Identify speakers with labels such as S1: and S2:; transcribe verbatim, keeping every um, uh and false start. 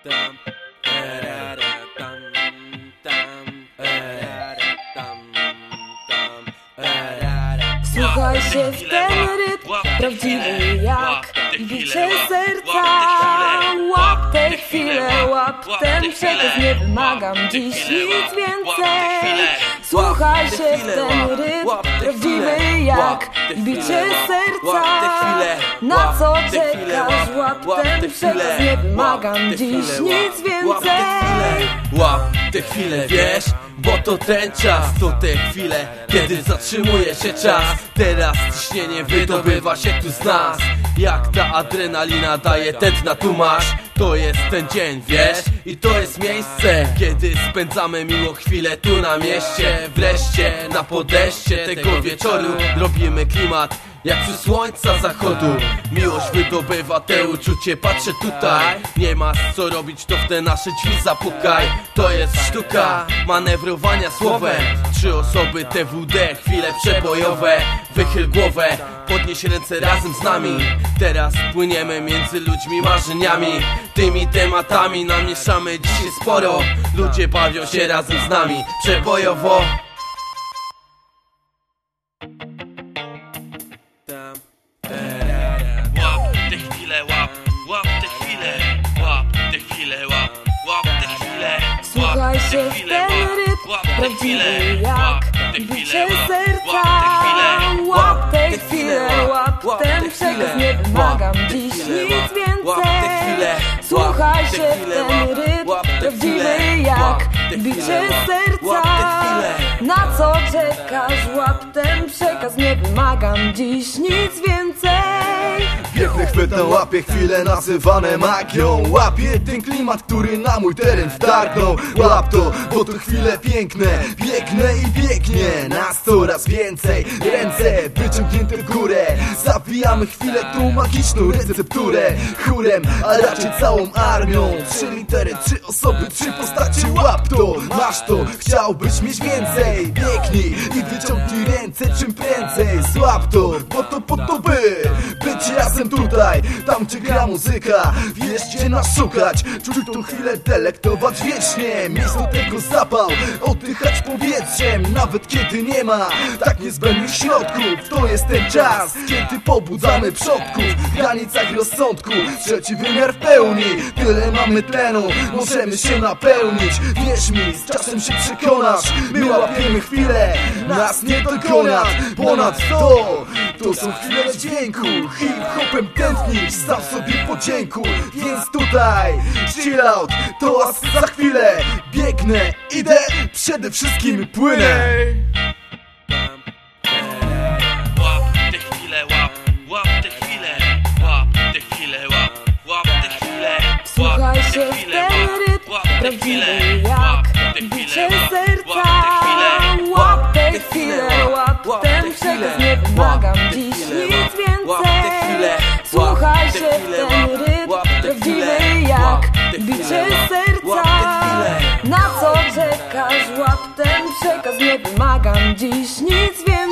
S1: tam, tam, tam,
S2: Słuchaj się w ten rytm prawdziwy jak bicie serca. Łap tę chwilę, łap ten przekaz, nie wymagam dziś nic więcej. Słuchaj się w ten rytm prawdziwy jak bicie serca. Na co czekasz? Łap ten przekaz, nie wymagam dziś nic więcej.
S1: Łap te chwile, wiesz, bo to ten czas, to te chwile, kiedy zatrzymuje się czas. Teraz ciśnienie wydobywa się tu z nas, jak ta adrenalina daje tętna, tu masz. To jest ten dzień, wiesz, i to jest miejsce, kiedy spędzamy miło chwilę tu na mieście. Wreszcie na podejście tego wieczoru robimy klimat jak przy słońca zachodu. Miłość wydobywa te uczucie, patrzę tutaj. Nie ma co robić, to w te nasze drzwi zapukaj. To jest sztuka manewrowania słowem. Trzy osoby, T W D, chwile przebojowe. Wychyl głowę, podnieś ręce razem z nami. Teraz płyniemy między ludźmi, marzeniami. Tymi tematami namieszamy dzisiaj sporo. Ludzie bawią się razem z nami przebojowo.
S3: Łap te chwile, łap, łap te chwile, łap te chwile, łap, łap te chwile.
S2: Słuchaj się w ten rytm prawdziwy jak bicie serca. Łap tę chwilę, łap ten przekaz, nie wymagam dziś nic więcej. Słuchaj się w ten rytm prawdziwy jak bicie serca. Na co czekasz? Łap ten przekaz, nie wymagam dziś nic więcej.
S4: Piękne chwytę, łapię chwile nazywane magią. Łapię ten klimat, który na mój teren wtargnął. Łap to, bo to chwile piękne, piękne i pięknie. Nas coraz więcej, ręce wyciągnięte w górę. Zawijamy chwilę tą magiczną recepturę. Chórem, a raczej całą armią. Trzy litery, trzy osoby, trzy postacie. Łap to, masz to, chciałbyś mieć więcej. Biegnij i wyciągnij ręce czym prędzej. Złap to, bo to po to by być razem tutaj, tam gdzie gra muzyka. Wiesz gdzie nas szukać, czuć tą chwilę, delektować wiecznie. Miejsce do tego zapał, oddychać powietrzem. Nawet kiedy nie ma tak niezbędnych środków. To jest ten czas, kiedy pobudzamy przodków w granicach rozsądku. Trzeci wymiar w pełni, tyle mamy tlenu, możemy się napełnić. Wierz mi, z czasem się przekonasz. My łapiemy chwilę, nas nie dokona. Ponad to, to są chwile dźwięku. Hip-hopem tętnisz, sam sobie podziękuj. Więc tutaj, chill out, to za chwilę. Biegnę, idę, przede wszystkim płynę.
S3: Łap te chwile, łap, łap te chwile, łap te chwile, łap, łap te chwile.
S2: Słuchaj się w ten rytm prawdziwy jak bicie serca. Łap tę chwilę, łap ten przekaz, nie wymagam dziś nic więcej. Słuchaj się w ten rytm prawdziwy jak bicie serca. Na co czekasz? Łap ten przekaz, nie wymagam dziś nic więcej.